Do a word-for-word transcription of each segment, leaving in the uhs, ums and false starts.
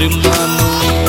तेरी मानो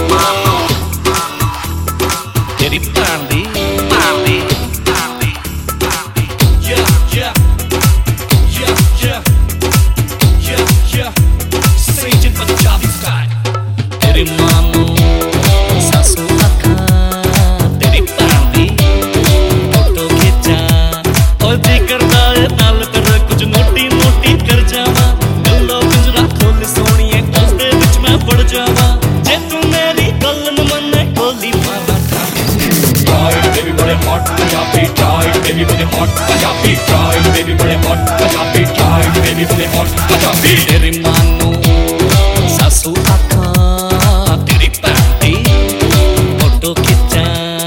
तेरी पांडी पांडी पांडी पांडी yeah yeah yeah yeah yeah yeah Singing Punjabi style तेरी मानो सासू आका तेरी पांडी फोटो खींचा और जी करदा है नाल कर कुछ नोटी नोटी कर जावा गल्लो पिंजरा खोल सोनिए उसदे विच मैं पड़ जावा जे तू मेरी गल न मने गोली मारा Tight, baby, bade hot, Punjabi tight, baby, bade hot, Punjabi tight, baby, bade hot, Punjabi tight, baby, bade hot, Punjabi. तेरी मानो सासू आका तेरी पांडी फोटो खींचा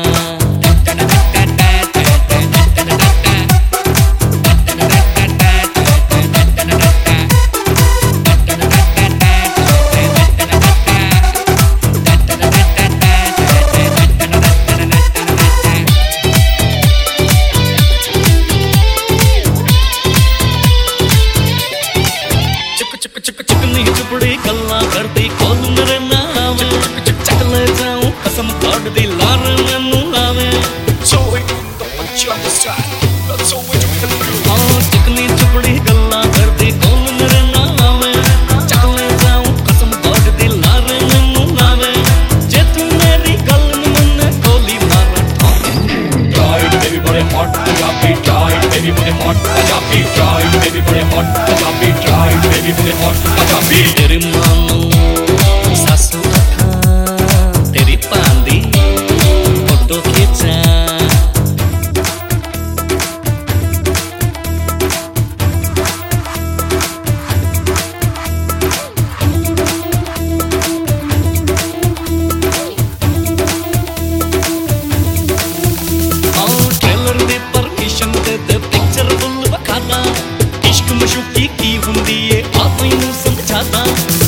चिकनी चुपड़ी गल्ला करती खोल मेरे नाम चक ले जाऊं कसम काट दी लार मैनू लावे चिकनी चुपड़ी गल्ला करती खोल मेरे नाम चक ले जाऊं कसम काट दी लार मैनू लावे जे तू मेरी गल न मने गोली मारा Tight, baby, bade hot, Punjabi tight, baby, bade hot, Punjabi tight, baby, bade hot, Punjabi tight, baby, bade hot, Punjabi. तेरी मानो सासू आका तेरी पांडी फोटो खींचा ट्रेलर दी परमिशन दे दे पिक्चर फुल बखाना इश्क मशूकी की हुंदी है आप मैनू समझाता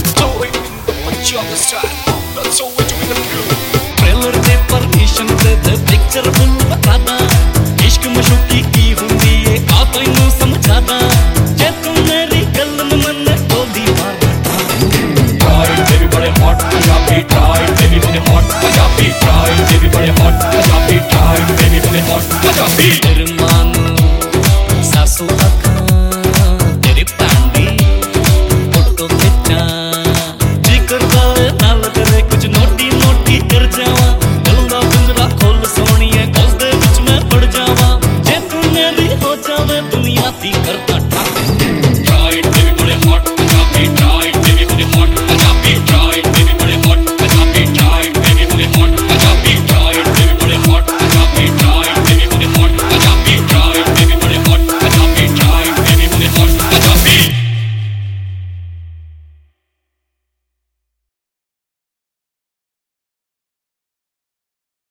ट्रेलर दे परमिशन दे दे पिक्चर फुल बखाना इश्क मशूकी की हुंदी है आप मैनू समझाता जे तू मेरी गल न मने गोली मारा Tight, baby, bade hot, Punjabi tight, baby, bade hot, Punjabi tight, baby, bade hot, Punjabi tight, baby, bade hot, Punjabi. तेरी मानो सासू आका तेरी पांडी फोटो खींचा जी करदा है नाल करे कुछ नोटी नोटी कर जावा गल्ला पिंजरा खोल सोनिए उसदे विच मैं पड़ जावा जे तू मेरी हो जावे दुनिया दी कर